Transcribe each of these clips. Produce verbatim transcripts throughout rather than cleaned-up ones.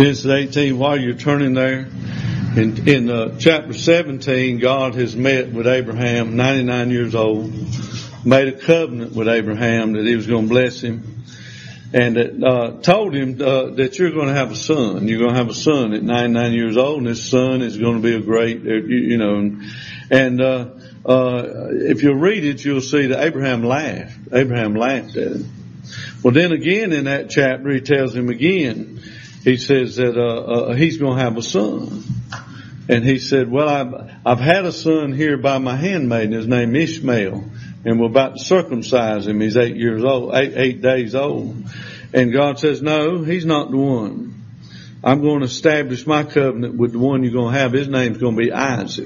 Genesis eighteen, while you're turning there, in, in uh, chapter seventeen, God has met with Abraham, ninety-nine years old, made a covenant with Abraham that he was going to bless him, and that, uh, told him uh, that you're going to have a son. You're going to have a son at ninety-nine years old, and this son is going to be a great, you, you know, and, and uh, uh, if you read it, you'll see that Abraham laughed. Abraham laughed at him. Well, then again in that chapter, he tells him again, he says that uh, uh he's going to have a son. And he said, well, I've, I've had a son here by my handmaiden. His name Ishmael. And we're about to circumcise him. He's eight years old, eight, eight days old. And God says, no, he's not the one. I'm going to establish my covenant with the one you're going to have. His name's going to be Isaac.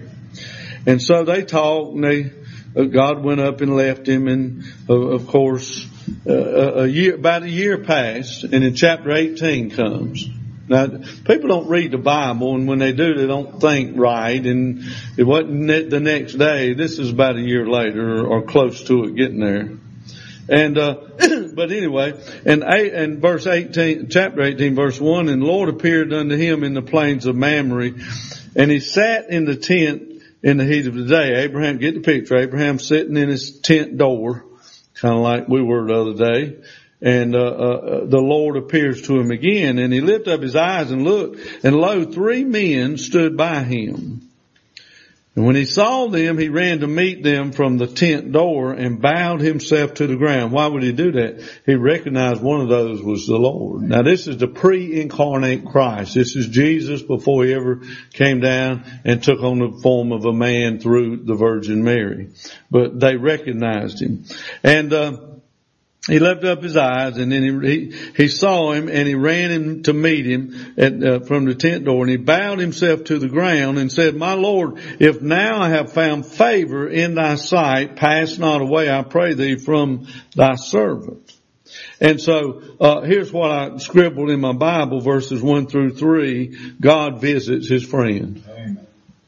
And so they talked, and they, uh, God went up and left him. And uh, of course, uh, a year, about a year passed, and in chapter eighteen comes. Now, people don't read the Bible, and when they do, they don't think right, and it wasn't the next day. This is about a year later, or close to it, getting there. And, uh, but anyway, and, and verse eighteen, chapter eighteen, verse one, and the Lord appeared unto him in the plains of Mamre, and he sat in the tent in the heat of the day. Abraham, get the picture, Abraham sitting in his tent door, kind of like we were the other day. And, uh, uh, the Lord appears to him again, and he lifted up his eyes and looked, and lo, three men stood by him. And when he saw them, he ran to meet them from the tent door and bowed himself to the ground. Why would he do that? He recognized one of those was the Lord. Now this is the pre-incarnate Christ. This is Jesus before he ever came down and took on the form of a man through the Virgin Mary. But they recognized him. And, uh, he lifted up his eyes, and then he, he, he saw him, and he ran him to meet him at, uh, from the tent door, and he bowed himself to the ground and said, my Lord, if now I have found favor in thy sight, pass not away, I pray thee, from thy servant. And so, uh, here's what I scribbled in my Bible, verses one through three. God visits his friend. Amen.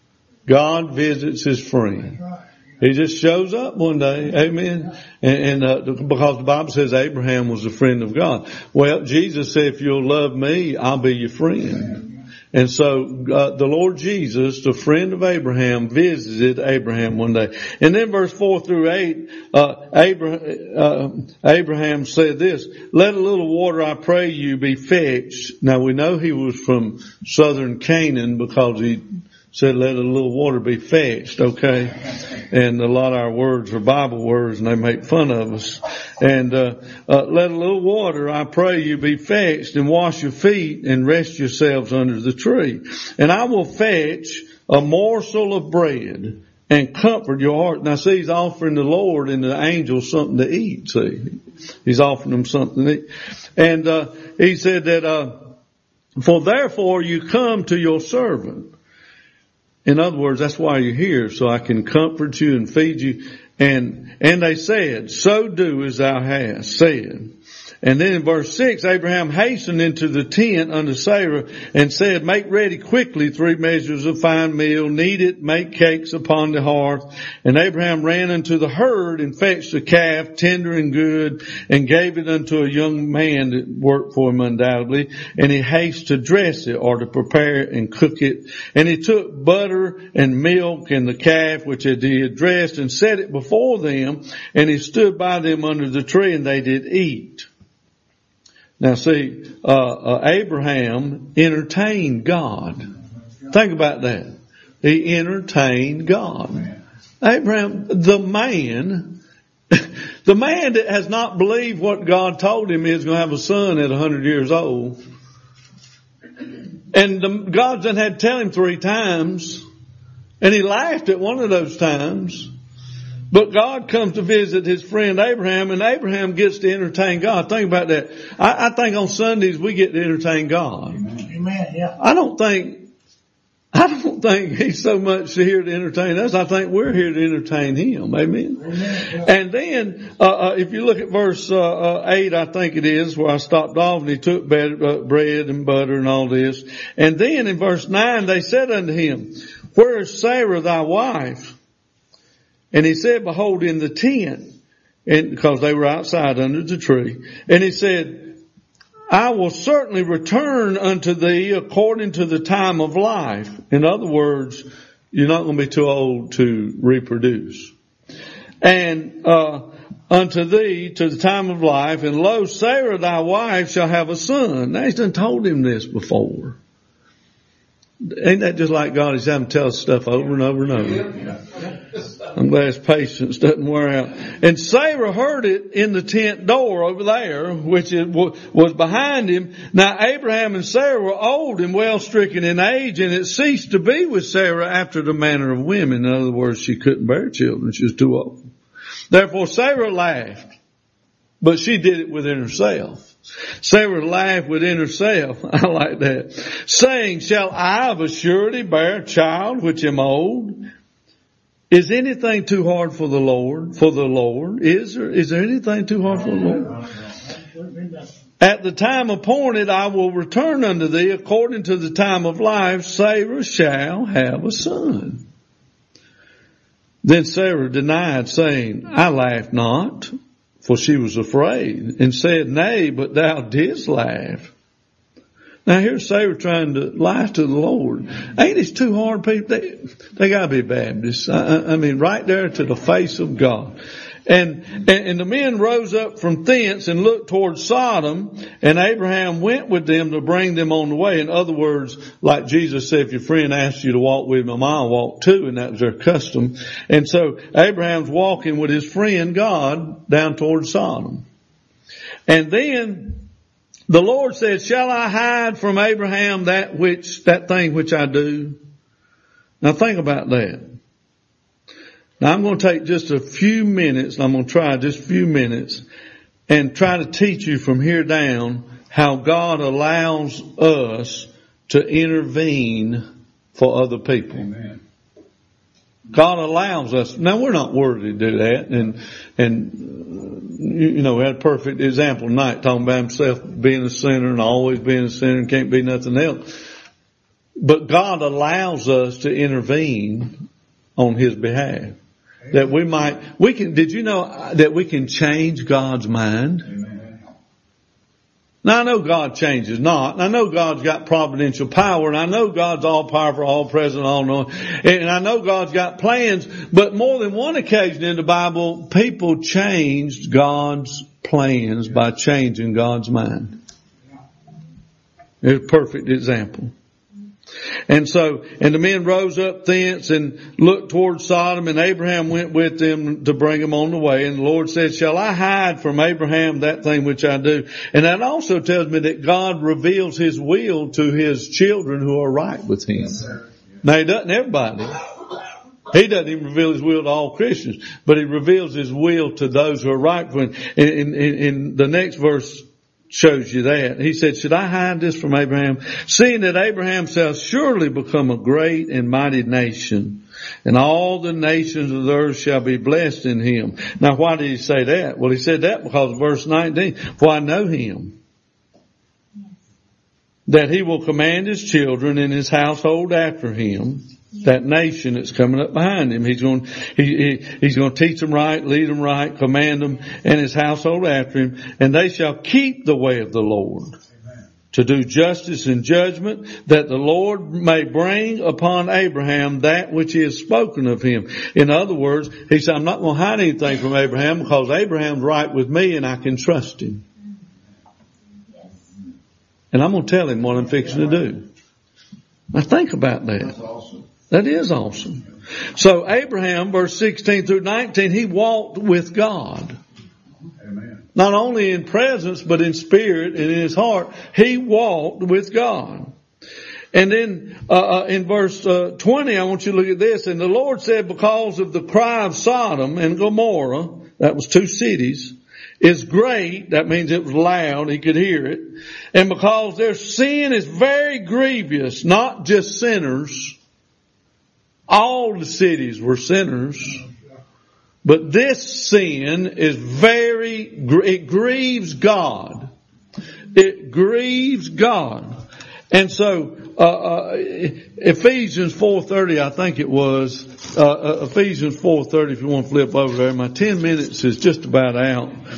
God visits his friend. He just shows up one day. Amen. And, and uh, because the Bible says Abraham was a friend of God. Well, Jesus said, if you'll love me, I'll be your friend. And so uh, the Lord Jesus, the friend of Abraham, visited Abraham one day. And then verse four through eight, uh, Abraham, uh, Abraham said this, let a little water, I pray you, be fetched. Now we know he was from southern Canaan because he said, let a little water be fetched, okay? And a lot of our words are Bible words, and they make fun of us. And, uh, uh, let a little water, I pray you, be fetched, and wash your feet, and rest yourselves under the tree. And I will fetch a morsel of bread, and comfort your heart. Now see, he's offering the Lord and the angels something to eat, see. He's offering them something to eat. And, uh, he said that, uh, for therefore you come to your servant. In other words, that's why you're here, so I can comfort you and feed you. And, and they said, so do as thou hast said. And then in verse six, Abraham hastened into the tent unto Sarah and said, make ready quickly three measures of fine meal, knead it, make cakes upon the hearth. And Abraham ran unto the herd and fetched a calf, tender and good, and gave it unto a young man that worked for him undoubtedly. And he hasted to dress it, or to prepare it and cook it. And he took butter and milk and the calf which he had dressed and set it before them. And he stood by them under the tree, and they did eat. Now see, uh, uh, Abraham entertained God. Think about that. He entertained God. Abraham, the man, the man that has not believed what God told him is going to have a son at a hundred years old. And the, God done had to tell him three times. And he laughed at one of those times. But God comes to visit his friend Abraham, and Abraham gets to entertain God. Think about that. I, I think on Sundays we get to entertain God. Amen. Yeah. I don't think, I don't think he's so much here to entertain us. I think we're here to entertain him. Amen. Amen. Yeah. And then, uh, uh, if you look at verse, uh, uh, eight, I think it is, where I stopped off, and he took bread, uh, bread and butter and all this. And then in verse nine, they said unto him, where is Sarah thy wife? And he said, behold, in the tent, and because they were outside under the tree. And he said, I will certainly return unto thee according to the time of life. In other words, you're not going to be too old to reproduce. And, uh, unto thee to the time of life, and lo, Sarah thy wife shall have a son. Now he's done told him this before. Ain't that just like God? He's having to tell us stuff over and over and over. I'm glad his patience doesn't wear out. And Sarah heard it in the tent door over there, which it was behind him. Now Abraham and Sarah were old and well stricken in age, and it ceased to be with Sarah after the manner of women. In other words, she couldn't bear children. She was too old. Therefore Sarah laughed, but she did it within herself. Sarah laughed within herself. I like that. Saying, shall I of a surety bear a child which am old? Is anything too hard for the Lord? For the Lord? Is there, is there anything too hard for the Lord? At the time appointed, I will return unto thee according to the time of life. Sarah shall have a son. Then Sarah denied, saying, I laughed not, for she was afraid, and said, nay, but thou didst laugh. Now here's Sarah trying to lie to the Lord. Ain't it too hard, people? They, they gotta be Baptists. I, I mean, right there to the face of God. And, and, and the men rose up from thence and looked toward Sodom, and Abraham went with them to bring them on the way. In other words, like Jesus said, if your friend asks you to walk with him a mile, walk two, and that was their custom. And so Abraham's walking with his friend God down toward Sodom. And then the Lord said, shall I hide from Abraham that which, that thing which I do? Now think about that. Now I'm going to take just a few minutes, I'm going to try just a few minutes and try to teach you from here down how God allows us to intervene for other people. Amen. God allows us. Now we're not worthy to do that, and and you know we had a perfect example tonight talking about himself being a sinner and always being a sinner and can't be nothing else. But God allows us to intervene on His behalf. That we might, we can, did you know that we can change God's mind? Amen. Now I know God changes not, and I know God's got providential power, and I know God's all powerful, all present, all knowing, and I know God's got plans, but more than one occasion in the Bible, people changed God's plans by changing God's mind. It's a perfect example. And so, and the men rose up thence and looked toward Sodom, and Abraham went with them to bring them on the way. And the Lord said, shall I hide from Abraham that thing which I do? And that also tells me that God reveals His will to His children who are right with Him. Yes, now He doesn't everybody. He doesn't even reveal His will to all Christians, but He reveals His will to those who are right with Him. In, in, in the next verse, shows you that. He said, should I hide this from Abraham? Seeing that Abraham shall surely become a great and mighty nation, and all the nations of the earth shall be blessed in him. Now why did he say that? Well, he said that because of verse nineteen. For I know him, that he will command his children and his household after him, that nation that's coming up behind him. He's going, he, he, he's going to teach them right, lead them right, command them and his household after him. And they shall keep the way of the Lord. Amen. To do justice and judgment, that the Lord may bring upon Abraham that which He has spoken of him. In other words, he said, I'm not going to hide anything from Abraham because Abraham's right with me and I can trust him. Yes. And I'm going to tell him what I'm fixing to do. Now think about that. That's awesome. That is awesome. So Abraham, verse sixteen through nineteen, he walked with God. Amen. Not only in presence, but in spirit and in his heart. He walked with God. And then uh, in verse uh, twenty, I want you to look at this. And the Lord said, because of the cry of Sodom and Gomorrah, that was two cities, is great. That means it was loud. He could hear it. And because their sin is very grievous, not just sinners. All the cities were sinners, but this sin is very, it grieves God. It grieves God. And so, uh, uh Ephesians four thirty, I think it was, uh, uh Ephesians four thirty, if you want to flip over there, my ten minutes is just about out.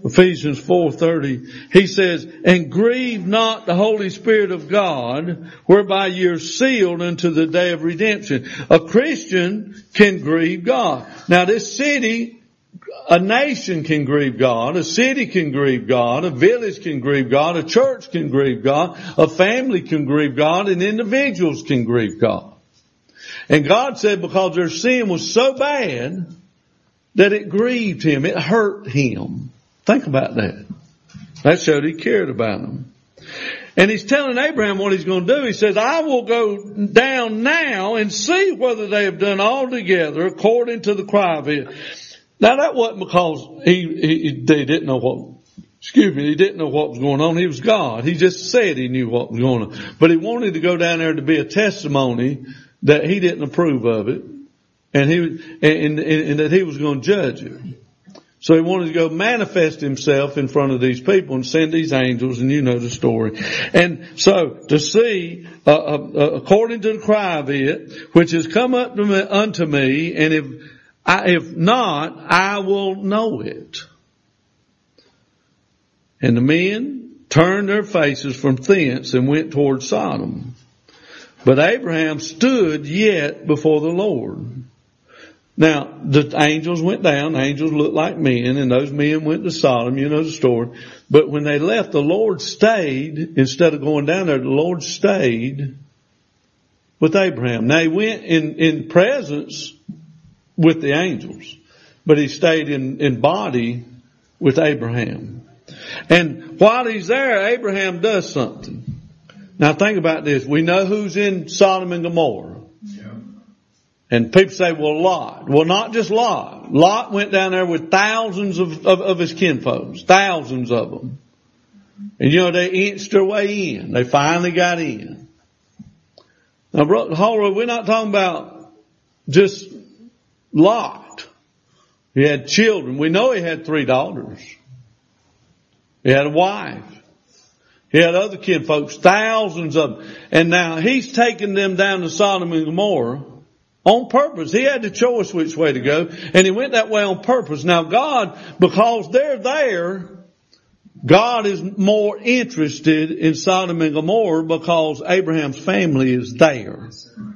Ephesians four thirty, he says, and grieve not the Holy Spirit of God, whereby you're sealed unto the day of redemption. A Christian can grieve God. Now this city, a nation can grieve God, a city can grieve God, a village can grieve God, a church can grieve God, a family can grieve God, and individuals can grieve God. And God said because their sin was so bad that it grieved Him, it hurt Him. Think about that. That showed He cared about them. And He's telling Abraham what He's going to do. He says, I will go down now and see whether they have done all together according to the cry of it. Now that wasn't because he, he they didn't know what, excuse me, he didn't know what was going on. He was God. He just said He knew what was going on. But He wanted to go down there to be a testimony that He didn't approve of it. And he, and, and, and that He was going to judge it. So He wanted to go manifest Himself in front of these people and send these angels, and you know the story. And so to see, uh, uh, according to the cry of it, which has come up to me, unto me, and if I, if not, I will know it. And the men turned their faces from thence and went toward Sodom. But Abraham stood yet before the Lord. Now, the angels went down. The angels looked like men, and those men went to Sodom. You know the story. But when they left, the Lord stayed, instead of going down there, the Lord stayed with Abraham. Now, He went in, in presence with the angels, but He stayed in, in body with Abraham. And while He's there, Abraham does something. Now, think about this. We know who's in Sodom and Gomorrah. And people say, well, Lot. Well, not just Lot. Lot went down there with thousands of, of, of his kinfolks. Thousands of them. And you know, they inched their way in. They finally got in. Now, Brother Holroyd, we're not talking about just Lot. He had children. We know he had three daughters. He had a wife. He had other kinfolks, thousands of them. And now he's taking them down to Sodom and Gomorrah on purpose. He had the choice which way to go, and he went that way on purpose. Now God, because they're there, God is more interested in Sodom and Gomorrah because Abraham's family is there.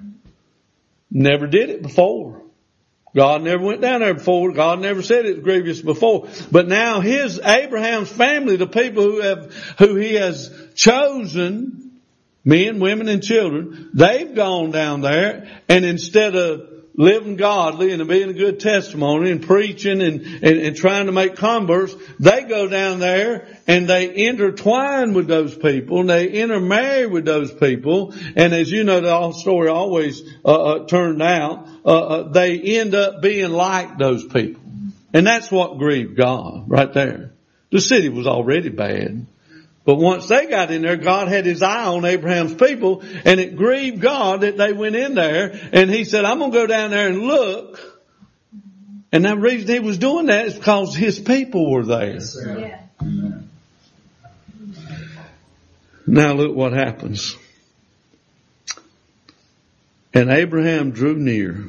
Never did it before. God never went down there before. God never said it was grievous before. But now his, Abraham's family, the people who have, who he has chosen, men, women, and children, they've gone down there, and instead of living godly and being a good testimony and preaching and, and, and trying to make converts, they go down there and they intertwine with those people and they intermarry with those people. And as you know, the story always uh, uh, turned out, uh, uh, they end up being like those people. And that's what grieved God right there. The city was already bad. But once they got in there, God had His eye on Abraham's people, and it grieved God that they went in there. And He said, I'm going to go down there and look. And the reason He was doing that is because His people were there. Yes, yeah. Now look what happens. And Abraham drew near.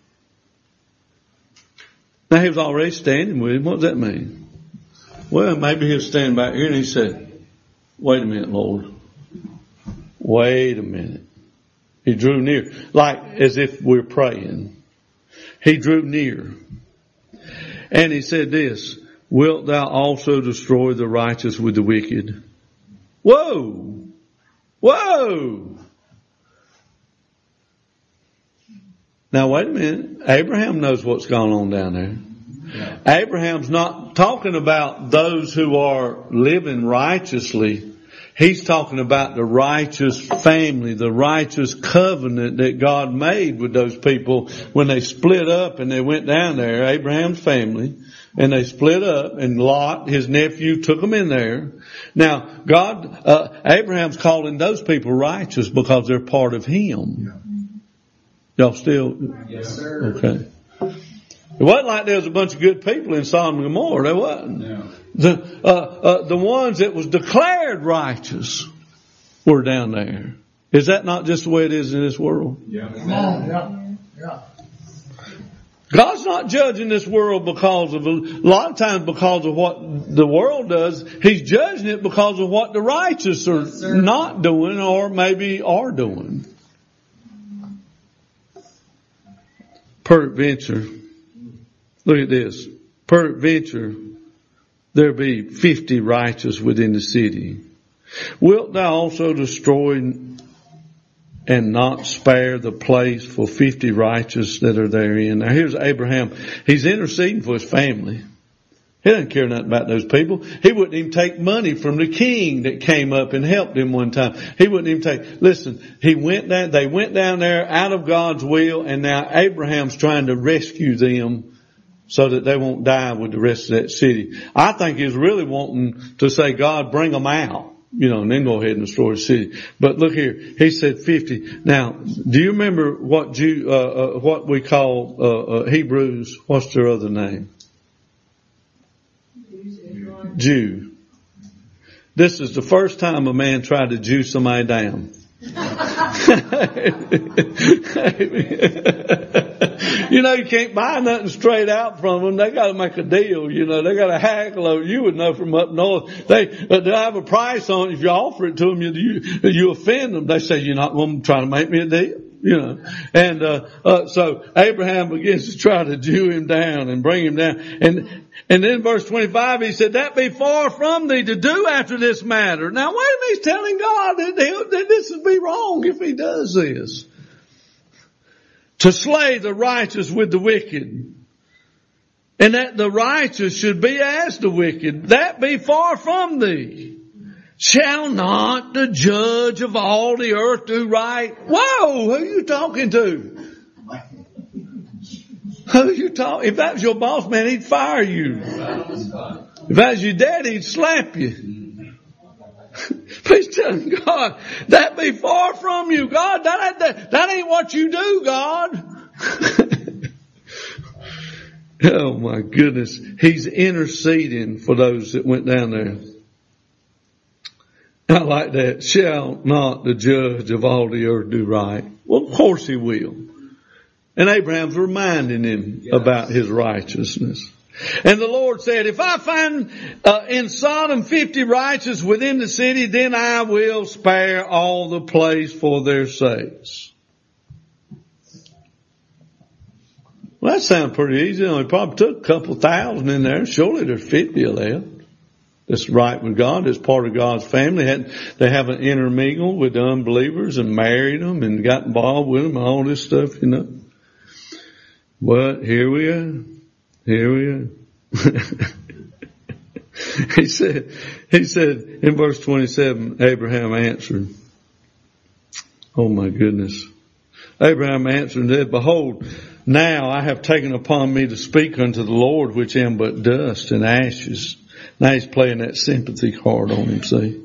Now he was already standing with him. What does that mean? Well, maybe he was standing back here and he said, wait a minute, Lord. Wait a minute. He drew near, like as if we're praying. He drew near. And he said this, wilt thou also destroy the righteous with the wicked? Whoa! Whoa! Now wait a minute. Abraham knows what's going on down there. Yeah. Abraham's not talking about those who are living righteously. He's talking about the righteous family, the righteous covenant that God made with those people when they split up and they went down there, Abraham's family, and they split up, and Lot, his nephew, took them in there. Now, God, uh, Abraham's calling those people righteous because they're part of Him. Y'all still? Yes, sir. Okay. It wasn't like there was a bunch of good people in Sodom and Gomorrah. There wasn't. No. The, uh, uh, the ones that was declared righteous were down there. Is that not just the way it is in this world? Yeah. Yeah. Yeah. God's not judging this world because of, a lot of times because of what the world does. He's judging it because of what the righteous are yes, not doing or maybe are doing. Peradventure, look at this. Peradventure, there be fifty righteous within the city. Wilt thou also destroy and not spare the place for fifty righteous that are therein? Now here's Abraham. He's interceding for his family. He doesn't care nothing about those people. He wouldn't even take money from the king that came up and helped him one time. He wouldn't even take, listen, he went down, they went down there out of God's will, and now Abraham's trying to rescue them so that they won't die with the rest of that city. I think he's really wanting to say, God, bring them out. You know, and then go ahead and destroy the city. But look here, he said fifty. Now, do you remember what Jew, uh, uh, what we call, uh, uh, Hebrews? What's their other name? Jew. This is the first time a man tried to Jew somebody down. You know, you can't buy nothing straight out from them. They got to make a deal. You know, they got to haggle over. You would know from up north. They they have a price on it. If you offer it to them, you you, you offend them. They say, you're not going to try to make me a deal. You know, and uh, uh so Abraham begins to try to Jew him down and bring him down. And and then verse twenty-five, he said, that be far from thee to do after this matter. Now wait a minute, he's telling God that, that this would be wrong if he does this. To slay the righteous with the wicked. And that the righteous should be as the wicked. That be far from thee. Shall not the judge of all the earth do right? Whoa, who are you talking to? Who are you talking? If that was your boss, man, he'd fire you. If that was your dad, he'd slap you. Please tell God, that be far from you, God. That, that, that ain't what you do, God. Oh my goodness. He's interceding for those that went down there. I like that. Shall not the judge of all the earth do right? Well, of course he will. And Abraham's reminding him yes. about his righteousness. And the Lord said, if I find uh, in Sodom fifty righteous within the city, then I will spare all the place for their sakes. Well, that sounds pretty easy. You know, it probably took a couple thousand in there. Surely there's fifty left. That's right with God. That's part of God's family. They haven't intermingled with the unbelievers and married them and got involved with them and all this stuff, you know. But here we are. Here we are. he said, he said in verse twenty-seven, Abraham answered. Oh my goodness. Abraham answered and said, behold, now I have taken upon me to speak unto the Lord, which am but dust and ashes. Now he's playing that sympathy card on him, see.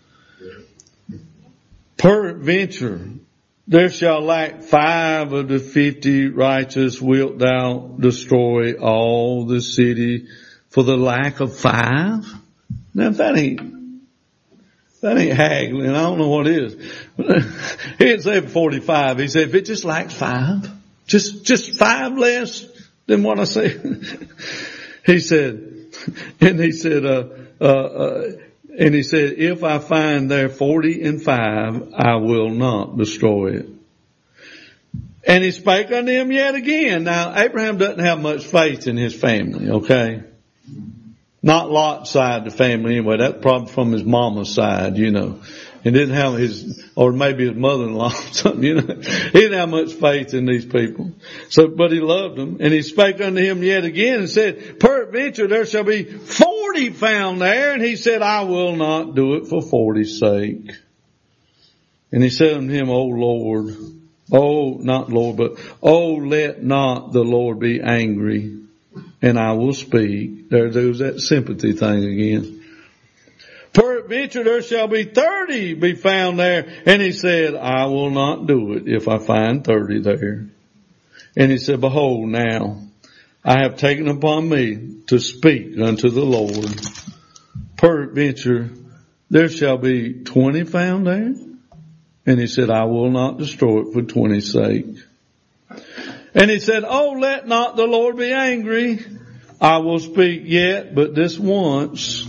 Peradventure, there shall lack five of the fifty righteous. Wilt thou destroy all the city for the lack of five? Now if that ain't, that ain't haggling, I don't know what is. He didn't say forty-five. He said if it just lacks five, just, just five less than what I said. He said, and he said, uh, uh, uh, and he said, if I find there forty and five, I will not destroy it. And he spake unto him yet again. Now, Abraham doesn't have much faith in his family, okay? Not Lot's side of the family anyway. That's probably from his mama's side, you know. He didn't have his, or maybe his mother-in-law or something, you know. He didn't have much faith in these people. So, but he loved them. And he spake unto him yet again and said, peradventure there shall be forty found there. And he said, I will not do it for forty's sake. And he said unto him, O Lord, oh, not Lord, but, oh, let not the Lord be angry, and I will speak. There goes that sympathy thing again. Peradventure there shall be thirty be found there. And he said, I will not do it if I find thirty there. And he said, behold, now I have taken upon me to speak unto the Lord. Peradventure there shall be twenty found there. And he said, I will not destroy it for twenty's sake. And he said, oh, let not the Lord be angry. I will speak yet, but this once.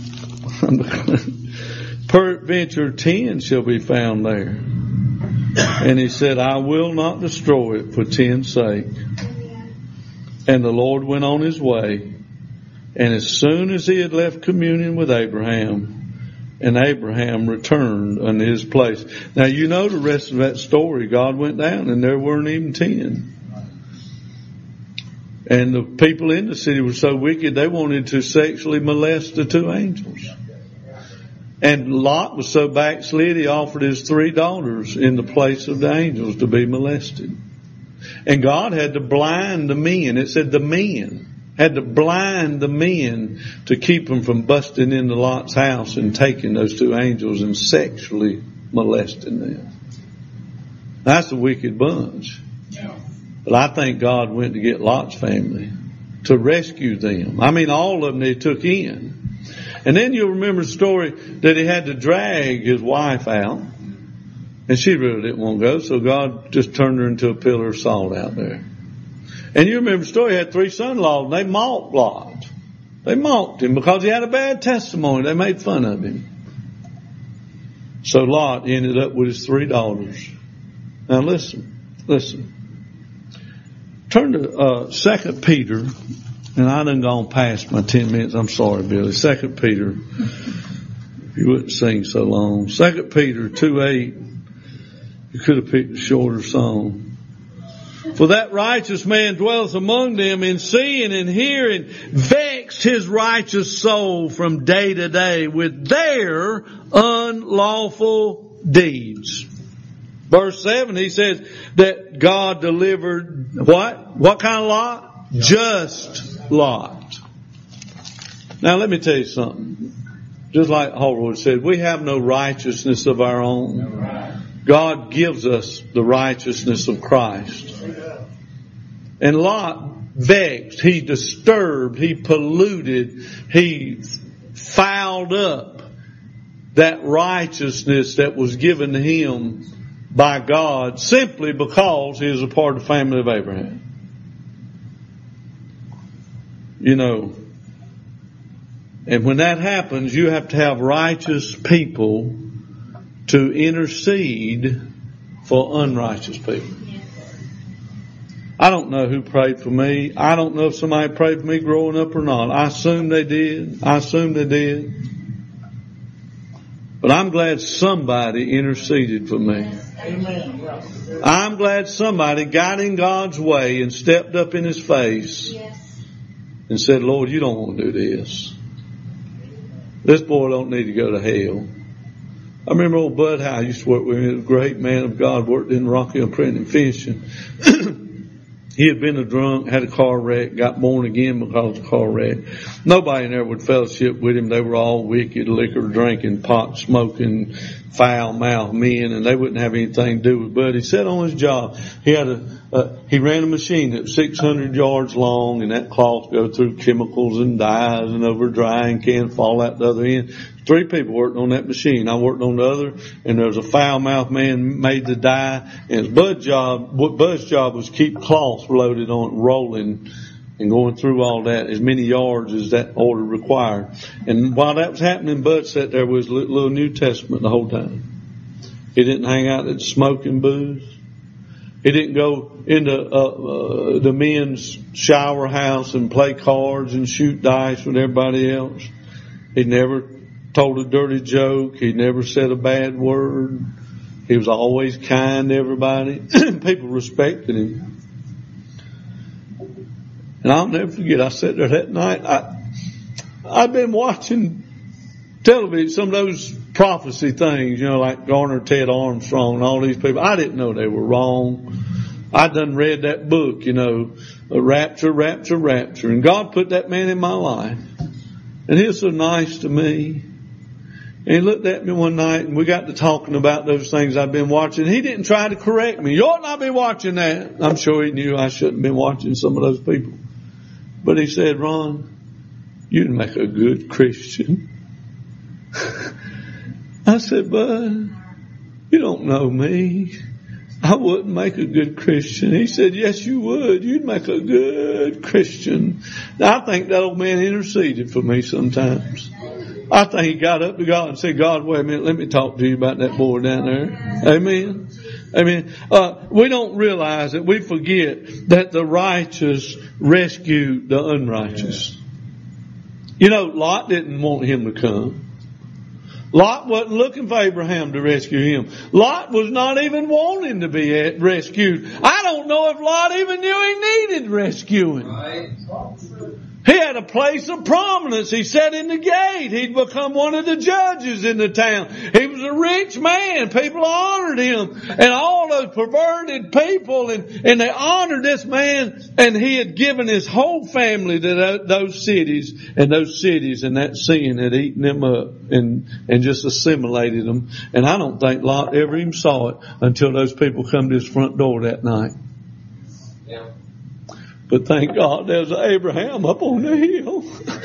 Peradventure ten shall be found there. And he said, I will not destroy it for ten's sake. And the Lord went on his way. And as soon as he had left communion with Abraham, and Abraham returned unto his place. Now you know the rest of that story. God went down and there weren't even ten. And the people in the city were so wicked they wanted to sexually molest the two angels. And Lot was so backslid he offered his three daughters in the place of the angels to be molested. And God had to blind the men. It said the men had to blind the men to keep them from busting into Lot's house and taking those two angels and sexually molesting them. That's a wicked bunch. But I think God went to get Lot's family to rescue them. I mean, all of them they took in. And then you'll remember the story that he had to drag his wife out. And she really didn't want to go, so God just turned her into a pillar of salt out there. And you remember the story, he had three son-in-laws, and they mocked Lot. They mocked him because he had a bad testimony. They made fun of him. So Lot ended up with his three daughters. Now listen, listen. Turn to uh, Second Peter, and I done gone past my ten minutes. I'm sorry, Billy. Second Peter, if you wouldn't sing so long. Second Peter two eight. You could have picked a shorter song. For that righteous man dwelleth among them in seeing and hearing, vexed his righteous soul from day to day with their unlawful deeds. Verse seven, he says that God delivered what? What kind of Lot? Just Lot. Now let me tell you something. Just like Holroyd said, we have no righteousness of our own. God gives us the righteousness of Christ. And Lot vexed, he disturbed, he polluted, he fouled up that righteousness that was given to him by God simply because he is a part of the family of Abraham. You know, and when that happens, you have to have righteous people to intercede for unrighteous people. I don't know who prayed for me. I don't know if somebody prayed for me growing up or not. I assume they did. I assume they did. But I'm glad somebody interceded for me. Amen. I'm glad somebody got in God's way and stepped up in his face and said, Lord, you don't want to do this. This boy don't need to go to hell. I remember old Bud Howe used to work with me. He was a great man of God, worked in Rock Hill Printing and Fishing. He had been a drunk, had a car wreck, got born again because of the car wreck. Nobody in there would fellowship with him. They were all wicked, liquor drinking, pot smoking, foul mouthed men, and they wouldn't have anything to do with Bud. He sat on his job. He had a, uh, he ran a machine that was six hundred yards long, and that cloth go through chemicals and dyes and over a drying can, fall out the other end. Three people worked on that machine. I worked on the other, and there was a foul-mouthed man made the dye. And his Bud's job, what Bud's job was keep cloth loaded on it, rolling, and going through all that as many yards as that order required. And while that was happening, Bud sat there with his little New Testament the whole time. He didn't hang out at smoking booze. He didn't go into uh, uh, the men's shower house and play cards and shoot dice with everybody else. He never told a dirty joke. He never said a bad word. He was always kind to everybody. People respected him. And I'll never forget, I sat there that night. I, I'd been watching television, some of those prophecy things, you know, like Garner, Ted Armstrong, and all these people. I didn't know they were wrong. I'd done read that book, you know, Rapture, Rapture, Rapture. And God put that man in my life. And he was so nice to me. And he looked at me one night and we got to talking about those things I've been watching. He didn't try to correct me. You ought not be watching that. I'm sure he knew I shouldn't have been watching some of those people. But he said, Ron, you'd make a good Christian. I said, Bud, you don't know me. I wouldn't make a good Christian. He said, yes, you would. You'd make a good Christian. Now, I think that old man interceded for me sometimes. I think he got up to God and said, God, wait a minute, let me talk to you about that boy down there. Amen. Amen. Uh, we don't realize it. We forget that the righteous rescue the unrighteous. You know, Lot didn't want him to come. Lot wasn't looking for Abraham to rescue him. Lot was not even wanting to be rescued. I don't know if Lot even knew he needed rescuing. Right. He had a place of prominence. He sat in the gate. He'd become one of the judges in the town. He was a rich man. People honored him. And all those perverted people, and, and they honored this man. And he had given his whole family to those cities. And those cities and that sin had eaten them up and, and just assimilated them. And I don't think Lot ever even saw it until those people come to his front door that night. Yeah. But thank God there's Abraham up on the hill.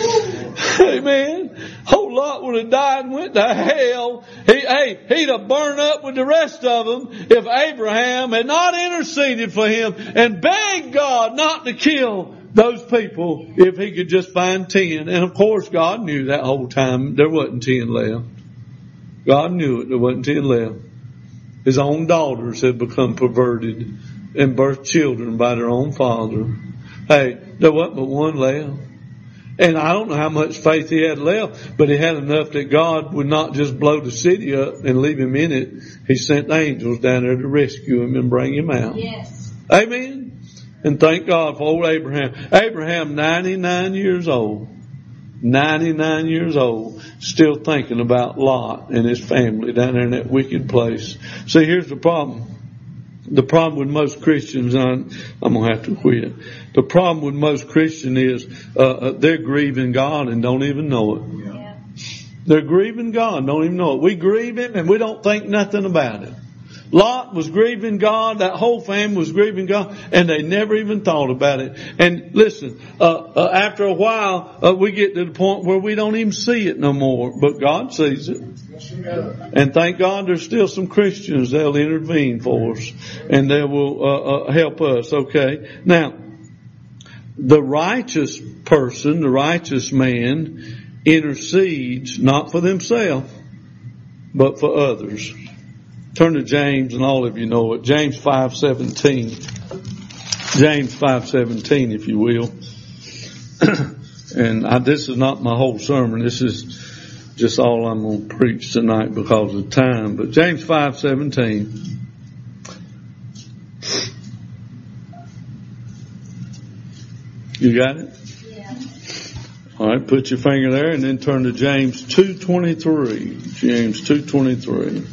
Amen. Whole lot would have died and went to hell. He, hey, he'd have burned up with the rest of them if Abraham had not interceded for him and begged God not to kill those people if he could just find ten. And of course God knew that whole time there wasn't ten left. God knew it. There wasn't ten left. His own daughters had become perverted and birthed children by their own father. Hey, there wasn't but one left. And I don't know how much faith he had left, but he had enough that God would not just blow the city up and leave him in it. He sent angels down there to rescue him and bring him out. Yes. Amen. And thank God for old Abraham. Abraham, ninety-nine years old. ninety-nine years old. Still thinking about Lot and his family down there in that wicked place. See, here's the problem. The problem with most Christians, I'm, I'm going to have to quit. The problem with most Christians is uh, they're grieving God and don't even know it. Yeah. They're grieving God and don't even know it. We grieve Him and we don't think nothing about it. Lot was grieving God. That whole family was grieving God, and they never even thought about it. And listen, uh, uh, after a while, uh, we get to the point where we don't even see it no more. But God sees it. And thank God there's still some Christians that'll intervene for us, and they will uh, uh, help us. Okay. Now, the righteous person, the righteous man, intercedes not for themselves, but for others. Turn to James, and all of you know it. James five seventeen. James five seventeen, if you will. And I, this is not my whole sermon. This is just all I'm going to preach tonight because of time. But James five seventeen. You got it? Yeah. All right, put your finger there, and then turn to James two twenty-three. James two twenty-three.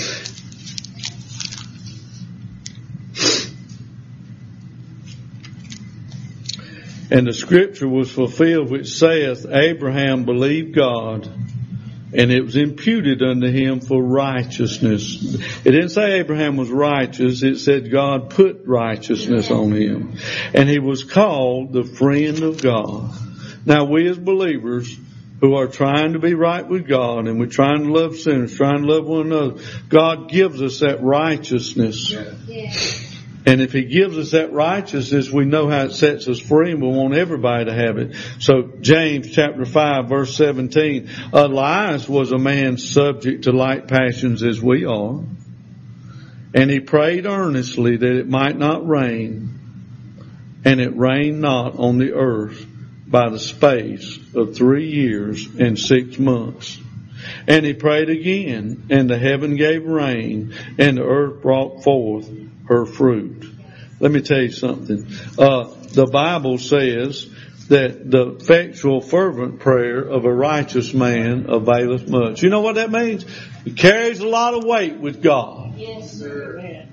And the scripture was fulfilled which saith, Abraham believed God, and it was imputed unto him for righteousness. It didn't say Abraham was righteous. It said God put righteousness on him. And he was called the friend of God. Now we as believers who are trying to be right with God, and we're trying to love sinners, trying to love one another, God gives us that righteousness. Yeah. And if He gives us that righteousness, we know how it sets us free, and we want everybody to have it. So James chapter five verse seventeen, Elias was a man subject to like passions as we are. And he prayed earnestly that it might not rain. And it rained not on the earth by the space of three years and six months. And he prayed again, and the heaven gave rain, and the earth brought forth her fruit. Let me tell you something. Uh, the Bible says that the effectual fervent prayer of a righteous man availeth much. You know what that means? It carries a lot of weight with God. Yes, sir.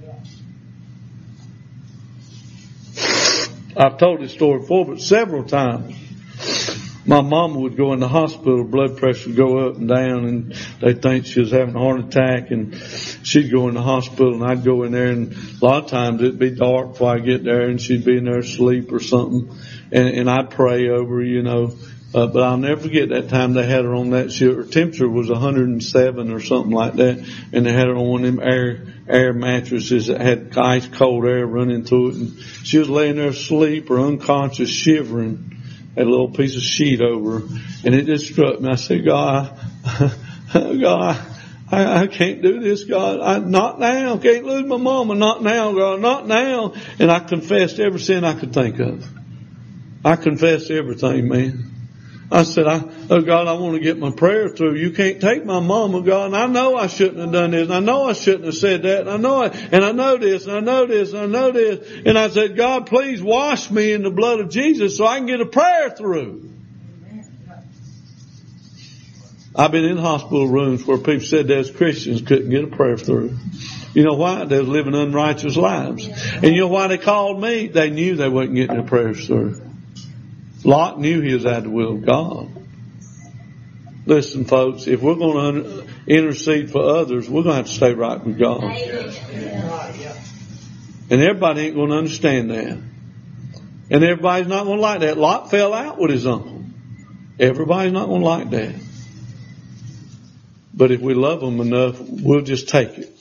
I've told this story before, but several times. My mama would go in the hospital, blood pressure would go up and down, and they'd think she was having a heart attack, and she'd go in the hospital, and I'd go in there, and a lot of times it'd be dark before I get there, and she'd be in there asleep or something, and, and I'd pray over her, you know, Uh, but I'll never forget that time they had her on that ship. Her temperature was one hundred seven or something like that. And they had her on one of them air, air mattresses that had ice cold air running through it. And she was laying there asleep or unconscious, shivering. Had a little piece of sheet over her. And it just struck me. I said, God, God, I, I can't do this, God. I, not now. Can't lose my mama. Not now, God. Not now. And I confessed every sin I could think of. I confessed everything, man. I said, I, oh God, I want to get my prayer through. You can't take my mama, God. And I know I shouldn't have done this. And I know I shouldn't have said that. And I know it. And I know this. And I know this. And I know this. And I said, God, please wash me in the blood of Jesus so I can get a prayer through. I've been in hospital rooms where people said that as Christians couldn't get a prayer through. You know why? They was living unrighteous lives. And you know why they called me? They knew they wasn't getting their prayers through. Lot knew he was at the will of God. Listen, folks, if we're going to intercede for others, we're going to have to stay right with God. And everybody ain't going to understand that. And everybody's not going to like that. Lot fell out with his uncle. Everybody's not going to like that. But if we love them enough, we'll just take it.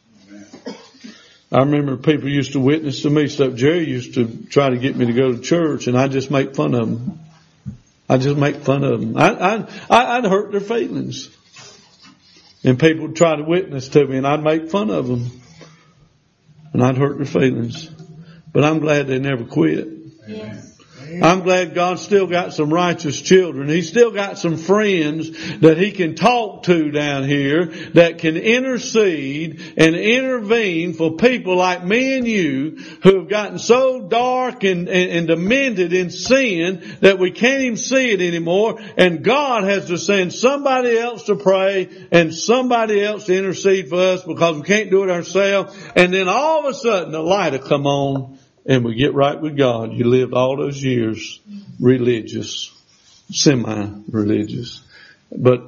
I remember people used to witness to me stuff. Jerry used to try to get me to go to church, and I just make fun of them. I just make fun of them. I, I, I'd hurt their feelings. And people would try to witness to me, and I'd make fun of them. And I'd hurt their feelings. But I'm glad they never quit. Yes. I'm glad God's still got some righteous children. He's still got some friends that He can talk to down here that can intercede and intervene for people like me and you who have gotten so dark and, and, and demented in sin that we can't even see it anymore. And God has to send somebody else to pray and somebody else to intercede for us because we can't do it ourselves. And then all of a sudden the light will come on. And we get right with God. You lived all those years religious, semi-religious. But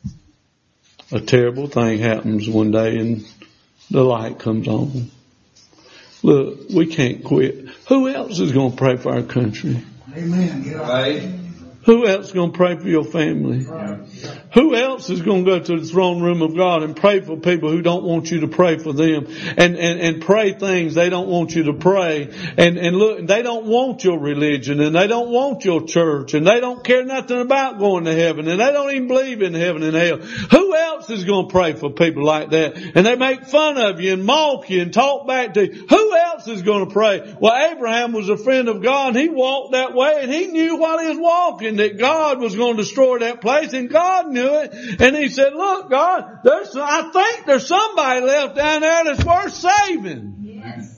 a terrible thing happens one day and the light comes on. Look, we can't quit. Who else is going to pray for our country? Amen. Yeah. Right. Who else is going to pray for your family? Right. Who else is going to go to the throne room of God and pray for people who don't want you to pray for them and, and, and pray things they don't want you to pray and, and look, they don't want your religion and they don't want your church and they don't care nothing about going to heaven and they don't even believe in heaven and hell. Who else is going to pray for people like that? And they make fun of you and mock you and talk back to you. Who else is going to pray? Well, Abraham was a friend of God. He walked that way and he knew while he was walking that God was going to destroy that place and God knew it. And he said, look, God, there's, I think there's somebody left down there that's worth saving. Yes.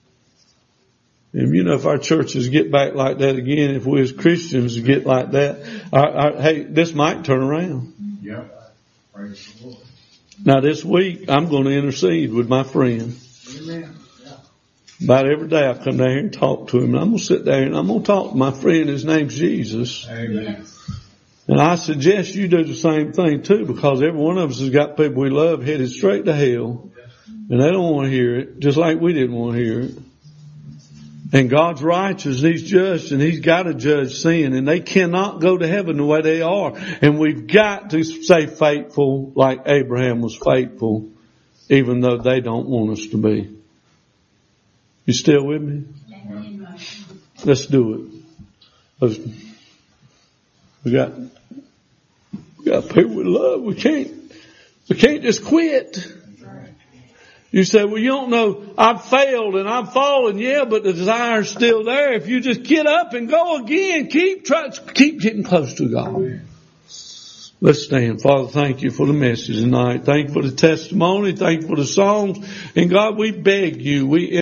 And you know, if our churches get back like that again, if we as Christians get like that, our, our, hey, this might turn around. Yeah. Praise the Lord. Now this week, I'm going to intercede with my friend. Amen. Yeah. About every day I come down here and talk to him. And I'm going to sit there and I'm going to talk to my friend. His name's Jesus. Amen. And I suggest you do the same thing too, because every one of us has got people we love headed straight to hell. And they don't want to hear it, just like we didn't want to hear it. And God's righteous, He's just, and He's got to judge sin. And they cannot go to heaven the way they are. And we've got to stay faithful like Abraham was faithful, even though they don't want us to be. You still with me? Let's do it. Let's, we got, we got people we love. We can't, we can't just quit. You say, well, you don't know, I've failed and I've fallen. Yeah, but the desire's still there. If you just get up and go again, keep try, keep getting close to God. Let's stand. Father, thank you for the message tonight. Thank you for the testimony. Thank you for the songs. And God, we beg you, we